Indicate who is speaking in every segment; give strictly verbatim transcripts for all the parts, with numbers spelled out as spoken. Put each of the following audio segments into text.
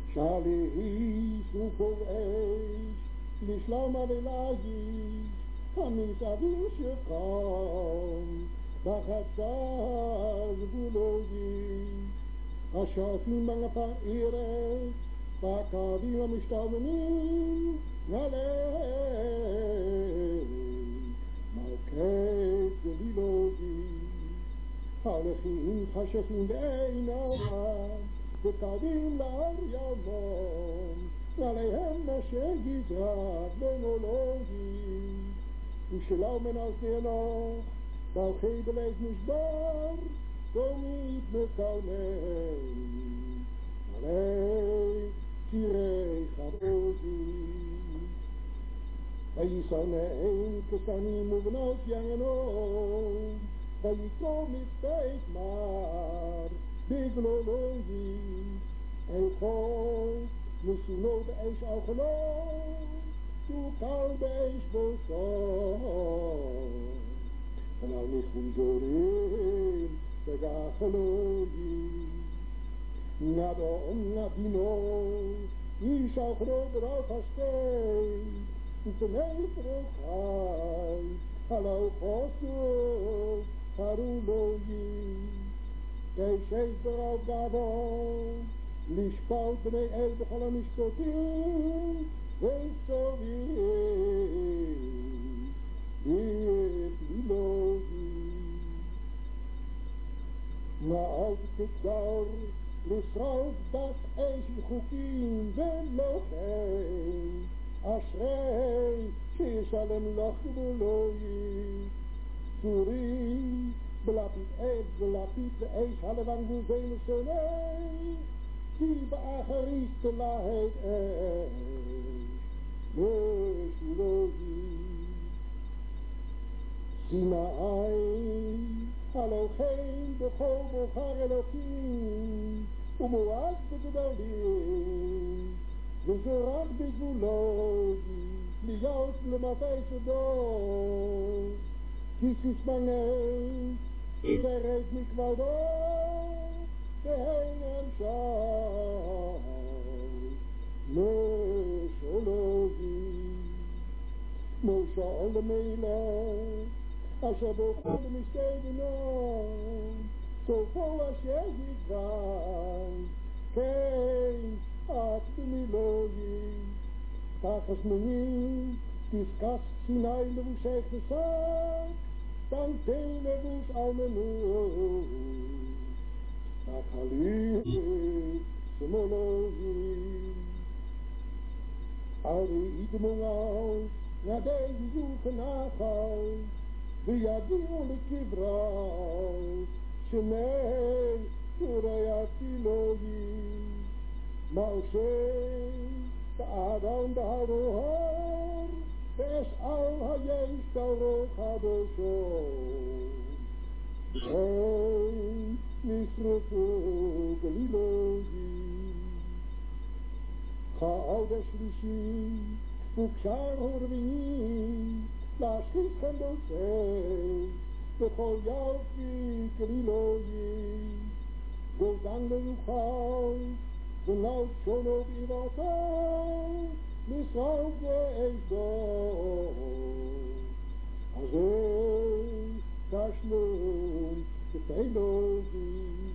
Speaker 1: Shali Sufo Eish, Lishlama Velagi, Hamis Avin Shekam, Bachatzaz Bulogi, Ashafim Bangapa Ires, Bakavim Amishtavenim, Nalei, Malkei Gelilogi, Halechim Chashachim Be'einam, Bekavim La'ar Yamam, Nalehem Mashe Gizrat Benologi, Ushelau Men Al Keenoch, Balchei Beleid Mishbar, Tomit Mekalmei, Nalei Tirei Charogi, Vayisanein Kesanim Uvenot Yangenom, Vayikom Mitpeit Mar, Bignologi, Eichon, Nusino Be'esh Alchelon, Tukal Be'esh Boson, En al Nichuzorim, Begachologi, Nadon Nadino, Ishal Chroberau Hastei, Utenei Prochai, Halau Chosu, Harulogi, Keisheis Berau Gavon, Lishpal Bnei El B'cholam Mishpotim, Ve'sovim, B'Lilogi. Na'al Tikdar, L'Israel Dat Eish Chukim Ve'lochem, Ashrei She'yishalem Loch B'Logi, Suri, Belapit Eid, Belapit Eish Halevang B'Zenu Sonei, Ki Ba'acharis Telahet Eish, Ve'Shulogi, Sinai, Elohim B'chol Bochar Elohim, U'Moaz B'Gedolim, V'Zorach B'Gvulogi, Liyot L'Mafei Sodom, Kisis Mangei, Zeret Mikvaldo, Beheinem Shai, Meshologi, Moshe Olemelech, Asher Bochol Mistedino, Sofo Asher Yigvan, Kein At B'Milogi, Tachas Menim, Diskas Sinai Levusech Nesak, Tantein Levus Almenu, Achali Semologi, Ari Idmongal, Nadei Yuchenachal, V'yadim L'Kivral, Shemei Surei Atilogi, Moshe, Aaron B'Harohar, Ve'es Al Hayesh Taroch Hadoshon, V'ei Nisrofu Galilogi, Cha'od HaShlishi, Ukshar Horvini, Lashkis Chendosei, B'chol Yalki Galilogi, Godan Leruchal, The Laut Shonov Ivatal, Misrael Ve'ezdor, Azei Tashlum Tefeilogi,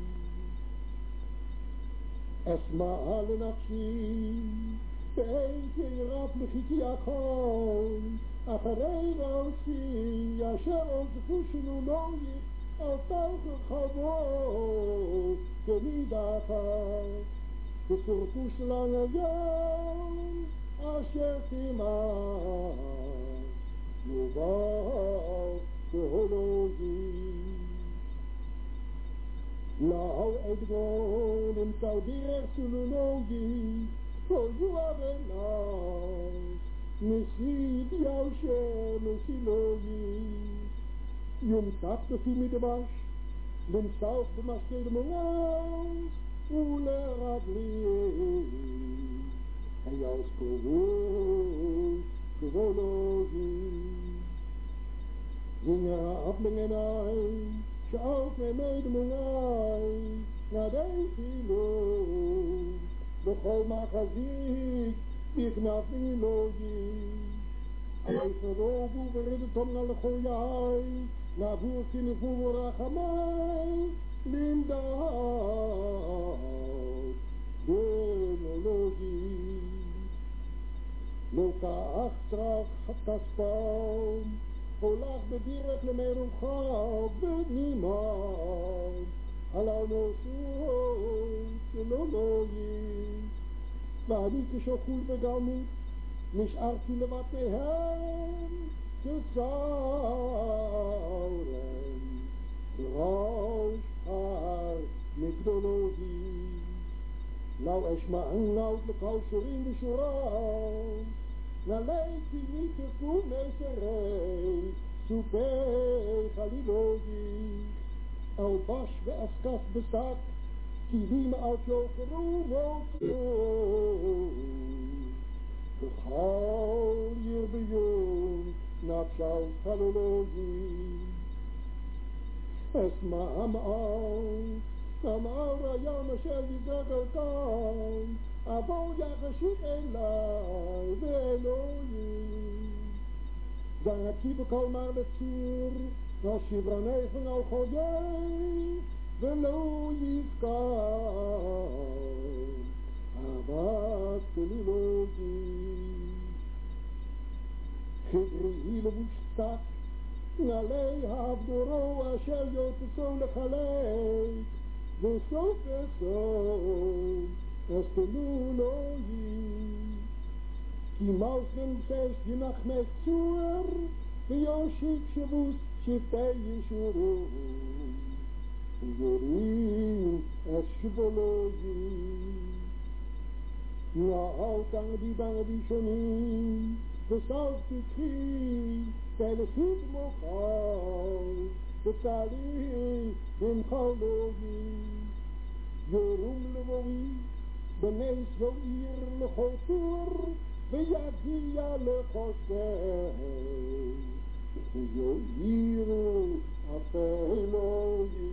Speaker 1: Esma Alenachshi, Be'eit Yeirav Lechiti Akon, Acharei Rausi, Asher Ozfu Shinunogi, Al Tauche Chavot, Genidachar, V'surfu Shlan Hayom, Asher Timah, Yuval Tehologi. La'al Edgon Im Taudirech Sulunogi, For you are enough, Nisid Yausher Mesilogi, Yom Tap the Fimidabash, Lim South the Masked Mongas, Ule Radli, Hayas Kovu, Kovologi, Zinger Ablingenai, Shauf me made Mongai, Nadei Filo, The Bechol magaziek, die knap in logie. Eigen robu beredet om naar de goeie, na voert in de voer achamai, linda, denologie. Loka achtrach kaspam, olach bedirek le merum chab, bet niemand. Hallo no so, denologie. Waar niet zo goed begonnen, nicht artile wat me hem, te sauren. Roos haar methodologie. Nou es maar een oudelijk huisje in de Shoran. Nou lijkt die niet te goed meesterij. Soepé Galilogie. El Bash we askas bestaat. Die wie me uit jou geroemd. De gaal hier bij jou. Napsal Galilogie. Es ma am aan. Am aura yam shel yizrael kan, avon yachshik elai ve'elohim. Dan akiv kol mar letzir, no shivranei van al choyei, ve'lo yizkan, avat kelilohim. Chidri hilevustak, nalei havdoro asher yoteso lechalei. De zo persoon, es de lulohi. Die mausen zes je nacht met zuur, de joshik shavus, shiftei yeshuru. Yorim, es shivolohi. Na altang die bange die shonim, de zout die kri, tele sut mochal. Betali bim chalogi, Yorum levohi, beneis vo ir lechotur, veyagia lechosei, Yoir apelogi.